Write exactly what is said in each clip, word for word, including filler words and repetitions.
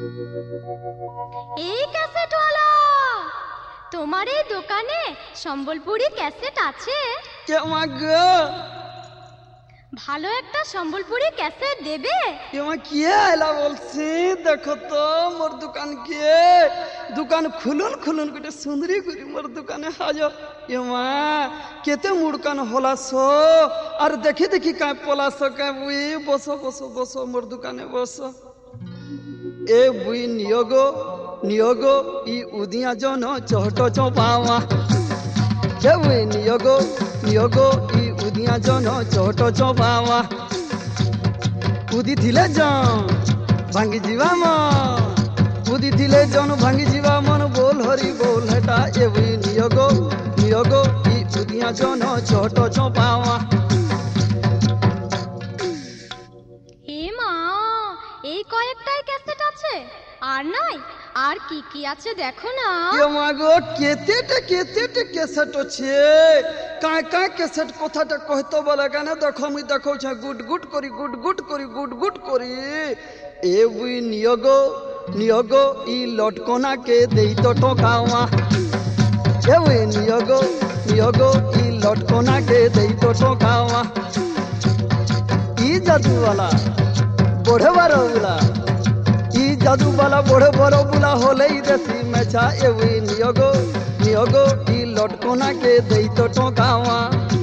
এই ক্যাসেটওয়ালা, তোমার এই দোকানে সম্বলপুরি ক্যাসেট আছে? কেমা গো, ভালো একটা সম্বলপুরি ক্যাসেট দেবে? কেমা কে আইলা বলছি? দেখো তো মোর দোকান কে, দোকান খুলুন খুলুন গোটে সুন্দরী করি মোর দোকানে হাজর। এমা কেতে মুড়কান হলাস আর দেখি দেখি কায় পলাস কায় বুই। বসো বসো বসো মোর দোকানে বসো। এ বুই নিয়োগ নিয়োগ ই উদিয়া জন চহট চপাওয়া। এ বুই নিয়োগ নিয়োগ ই উদিয়া জন চহট চপাওয়া। উদি থিলে জন ভাঙ্গি ଯିବା মন, উদি থিলে জন ভাঙ্গি ଯିବା মন। बोल हरि बोल हेटा ए बुई नियोग नियोग ই উদিয়া জন চহট চপাওয়া। হে মা, এই কয়েকটাই ক্যাসেট আছে আর নাই? আর কি কি আছে দেখো না। এমা গো কেতেটা কেতেটা ক্যাসেট আছে, কায় কায় ক্যাসেট কথাটা কইতো বলে কেন? দেখো মুই দেখাউছ গুড গুড করি গুড গুড করি গুড গুড করি। এ বুই নিয়োগ নিয়োগ ই লটকনা কে দেই তো টকাওয়া। এ বুই নিয়োগ নিয়োগ ই লটকনা কে দেই তো টকাওয়া। ই জাদুওয়ালা বড়ে বড় বুলা, ই জাদুওয়ালা বড়ে বড় বুলা হলেই দেশি মেছা। এ বুই নিয়োগ নিয়োগ ই লটকনা কে দেই তো টকাওয়া।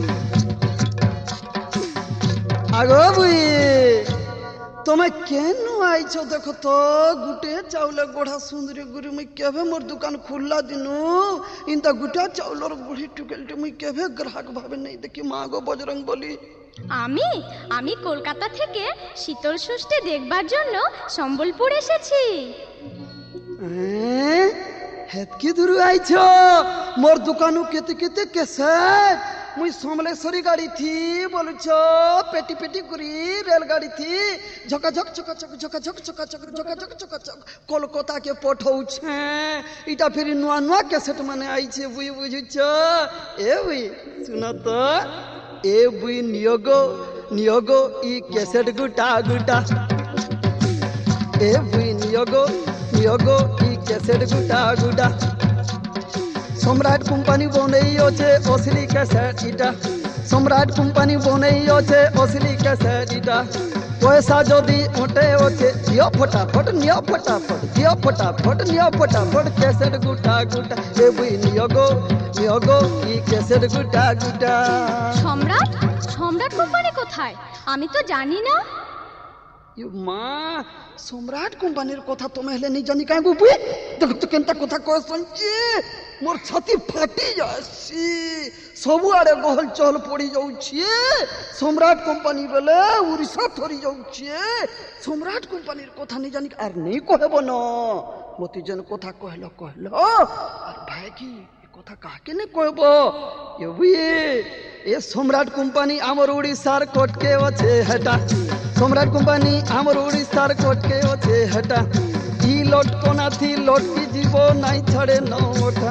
আগো বুই তুমি কেন আইছ? দেখো তো গুটে চাউল গোড়া সুন্দরী গুড়ি মুই কেবে মোর দোকান খুললা দিনু ইন্তা গুটা চাউলর গুড়ি টুকেলটি মুই কেবে গ্রাহক ভাবে নেই দেখি। মা গো বজরং বলি, আমি আমি কলকাতা থেকে শীতল ষষ্ঠী দেখবার জন্য সম্বলপুর এসেছি। হেতকি দূর আইছ? মোর দোকানু কেতে কেতে ক্যাসেট মুই সমলেশ্বরী গাড়ি থি বলুছ পেটি পেটি করি রেলগাড়ি থি ঝকাঝক চকাচক ঝকাঝক চকাচক ঝকাঝক চকাচক কলকাতা কে পঠাউছে। ইটা ফেরি নূয়া নূয়া ক্যাসেট মানে আইছে বুই বুঝুছ। এ বুই শুন তো, এ বুই নিয়োগ নিয়োগ ই ক্যাসেট গুটা গুটা। এ বুই নিয়োগ নিয়োগ ই ক্যাসেট গুটা গুটা। সম্রাট কোম্পানি বনেই আছে অসলি ক্যাসেট ইটা। সম্রাট কোম্পানি বনেই আছে অসলি ক্যাসেট ইটা। পয়সা যদি ওটে আছে দিও ফটাফট নিও ফটাফট দিও ফটাফট নিও ফটাফট ক্যাসেট গুটা গুটা। এ বুই নিয়োগ নিয়োগ ই ক্যাসেট গুটা গুটা। সম্রাট সম্রাট কোম্পানি কোথায়? আমি তো জানি না। মা সম্রাট কোম্পানির কথা তুমি হেলে নি জানি কাই বুবুই? দেখো তো কেনটা কথা কয় শুনছি মোর ছাতি ফাটি যাচ্ছি, ସବୁଆଡେ ଗହଲ ଚହଲ ପଡି ଯାଉଛି। ସମ୍ରାଟ କୋମ୍ପାନୀ ବେଲେ ଉଡ଼ିଶା ଥରି ଯାଉଛି। ସମ୍ରାଟ କୋମ୍ପାନୀର କଥା ନି ଜାନି ଆର ନେଇ କହିବ ନ ମତେ ଯେନ କଥା କହିଲ କହିଲ ଆର ଭାଇ କି কথা কাকে নে কইব? এ বুই এ সম্রাট কোম্পানি আমার উড়িষ্যার কোটকে আছে হেটা। সম্রাট কোম্পানি আমার উড়িষ্যার কোটকে আছে হেটা। ই লটকনা থি লটকি জীব নাই ছাড়ে ন ওঠা।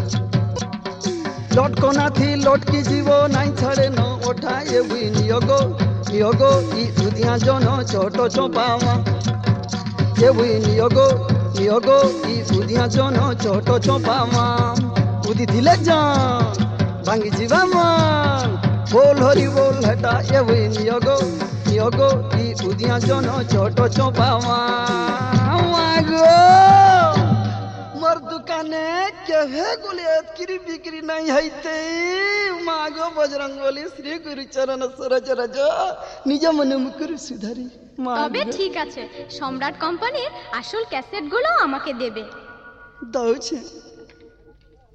লটকনা থি লটকি জীব নাই ছাড়ে ন ওঠা। এ বুই নিয়োগ নিয়োগ ই উদিয়া জন চট চপাওয়া। এ বুই নিয়োগ নিয়োগ ই উদিয়া জন চট চপাওয়া। উদি থিলে জন ভাঙ্গি ଯିବା মন। बोल हरि बोल हेटा ए बुई नियोग नियोग इ उदिया जन चट चपावा। गो मोर दुकाने केभे गोले अतकिरी बिक्री नहीं हईते। मागो बजरंग बली श्री गुरु चरण सरोज रज निज मन मुकुर सुधारी। তবে ঠিক আছে, সম্রাট কোম্পানির আসল ক্যাসেটগুলো আমাকে দেবে। দাউছে।